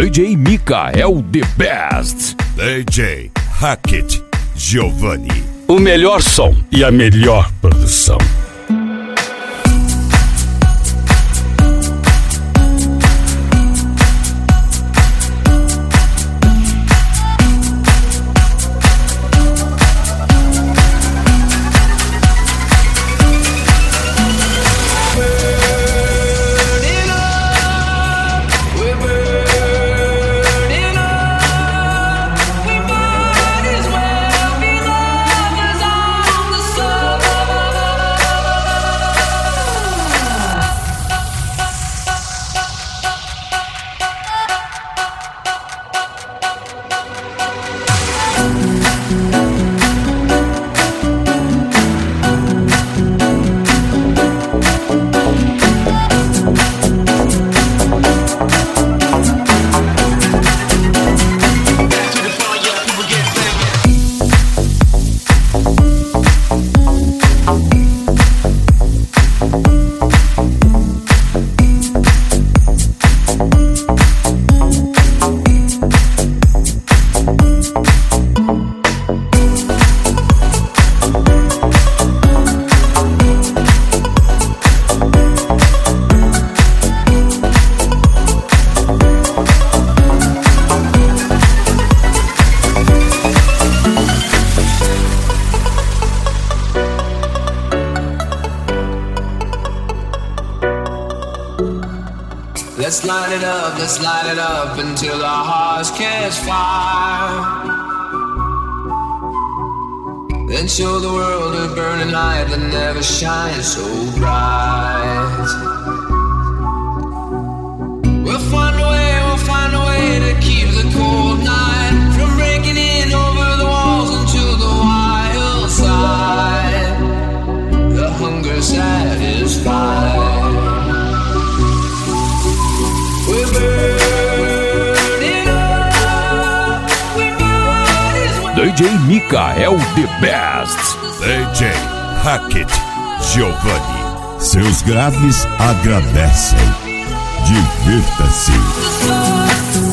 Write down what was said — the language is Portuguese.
DJ Michael The Best. DJ Hackett Giovanni. O melhor som e a melhor produção. Let's light it up until our hearts catch fire. Then show the world a burning light that never shines so bright. We'll find a way to keep the cold night from breaking in over the walls into the wild side. The hunger satisfied. DJ Michael The Best. DJ Hackett Giovanni. Seus graves agradecem. Divirta-se.